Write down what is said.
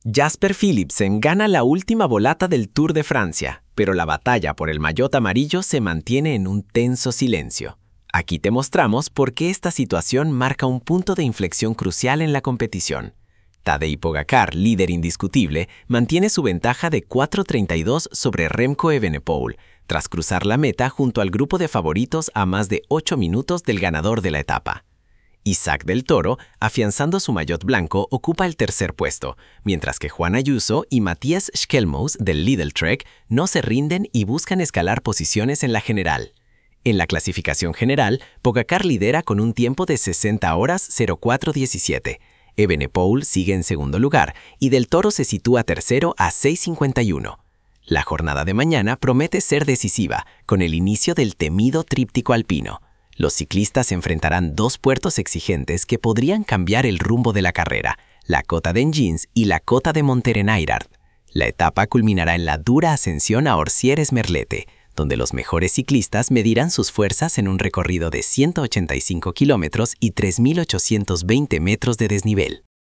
Jasper Philipsen gana la última volata del Tour de Francia, pero la batalla por el maillot amarillo se mantiene en un tenso silencio. Aquí te mostramos por qué esta situación marca un punto de inflexión crucial en la competición. Tadej Pogačar, líder indiscutible, mantiene su ventaja de 4:32 sobre Remco Evenepoel, tras cruzar la meta junto al grupo de favoritos a más de 8 minutos del ganador de la etapa. Isaac del Toro, afianzando su maillot blanco, ocupa el tercer puesto, mientras que Juan Ayuso y Matías Schellmose del Lidl Trek no se rinden y buscan escalar posiciones en la general. En la clasificación general, Pogačar lidera con un tiempo de 60 horas 04:17. Evenepoel sigue en segundo lugar y del Toro se sitúa tercero a 6:51. La jornada de mañana promete ser decisiva, con el inicio del temido tríptico alpino. Los ciclistas enfrentarán dos puertos exigentes que podrían cambiar el rumbo de la carrera, la Cota d'Engins y la Cota de Monterenairard. La etapa culminará en la dura ascensión a Orsières-Merlette, donde los mejores ciclistas medirán sus fuerzas en un recorrido de 185 kilómetros y 3.820 metros de desnivel.